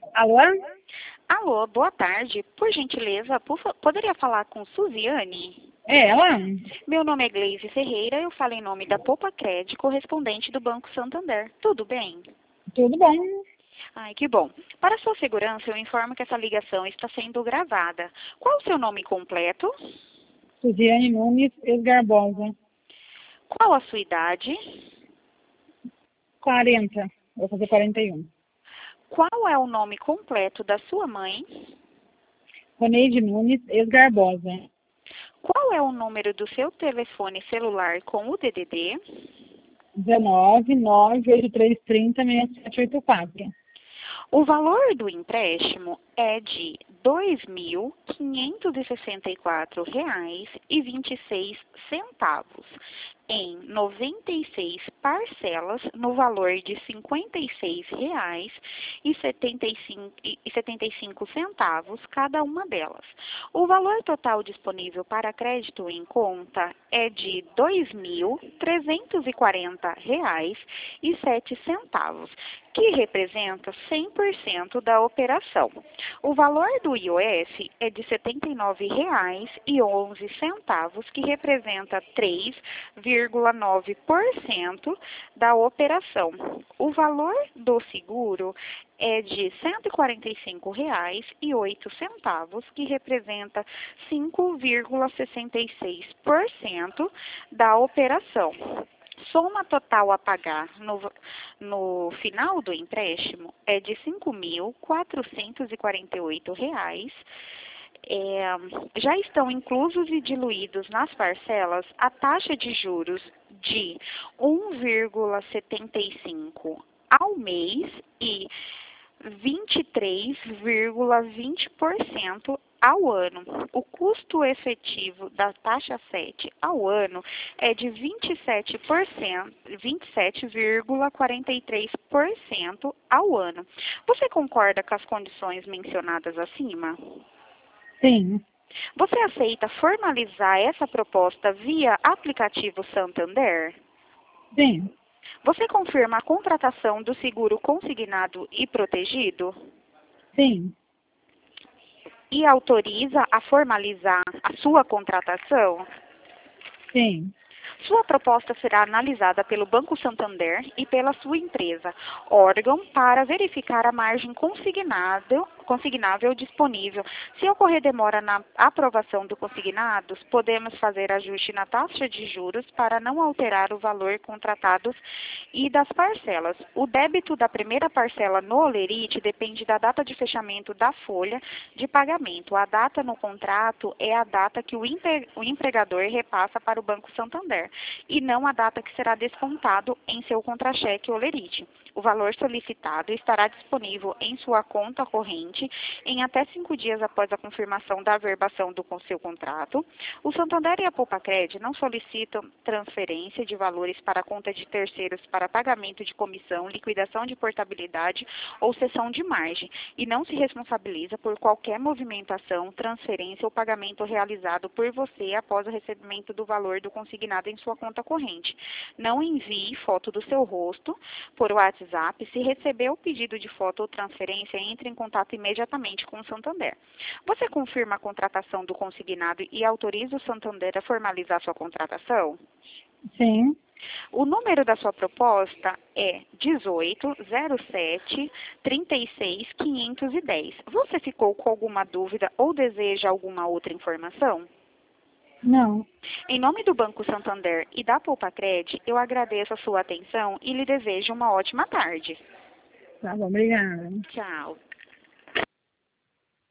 Alô? Alô, boa tarde. Por gentileza, poderia falar com Suziane? É ela? Meu nome é Gleise Ferreira, eu falo em nome da Poupa Cred, correspondente do Banco Santander. Tudo bem? Tudo bom? Ai, que bom. Para sua segurança, eu informo que essa ligação está sendo gravada. Qual o seu nome completo? Suziane Nunes Esgarbosa. Qual a sua idade? 40. Vou fazer 41. Qual é o nome completo da sua mãe? Roneide Nunes Esgarbosa. Qual é o número do seu telefone celular com o DDD? 19 98330 6784. O valor do empréstimo é de R$ 2.564,26 em 96 parcelas no valor de R$ 56,75 cada uma delas. O valor total disponível para crédito em conta é de R$ 2.340,07, que representa 100% da operação. O valor do IOF é de R$ 79,11, que representa 3,9% da operação. O valor do seguro é de R$ 145,08, que representa 5,66% da operação. Soma total a pagar no final do empréstimo é de R$ 5.448. Já estão inclusos e diluídos nas parcelas a taxa de juros de 1,75 ao mês e 23,20% ao ano. O custo efetivo da taxa 7 ao ano é de 27,43% ao ano. Você concorda com as condições mencionadas acima? Sim. Você aceita formalizar essa proposta via aplicativo Santander? Sim. Você confirma a contratação do seguro consignado e protegido? Sim. E autoriza a formalizar a sua contratação? Sim. Sua proposta será analisada pelo Banco Santander e pela sua empresa, órgão para verificar a margem consignável disponível. Se ocorrer demora na aprovação do consignado, podemos fazer ajuste na taxa de juros para não alterar o valor contratado e das parcelas. O débito da primeira parcela no Olerite depende da data de fechamento da folha de pagamento. A data no contrato é a data que o empregador repassa para o Banco Santander e não a data que será descontado em seu contra-cheque Olerite. O valor solicitado estará disponível em sua conta corrente em até 5 dias após a confirmação da averbação do seu contrato. O Santander e a Poupa-Cred não solicitam transferência de valores para a conta de terceiros para pagamento de comissão, liquidação de portabilidade ou cessão de margem e não se responsabiliza por qualquer movimentação, transferência ou pagamento realizado por você após o recebimento do valor do consignado em sua conta corrente. Não envie foto do seu rosto por WhatsApp. Se receber o pedido de foto ou transferência, entre em contato imediatamente com o Santander. Você confirma a contratação do consignado e autoriza o Santander a formalizar sua contratação? Sim. O número da sua proposta é 18-07-36-510. Você ficou com alguma dúvida ou deseja alguma outra informação? Não. Em nome do Banco Santander e da Poupa-Cred, eu agradeço a sua atenção e lhe desejo uma ótima tarde. Tá bom, obrigada. Tchau.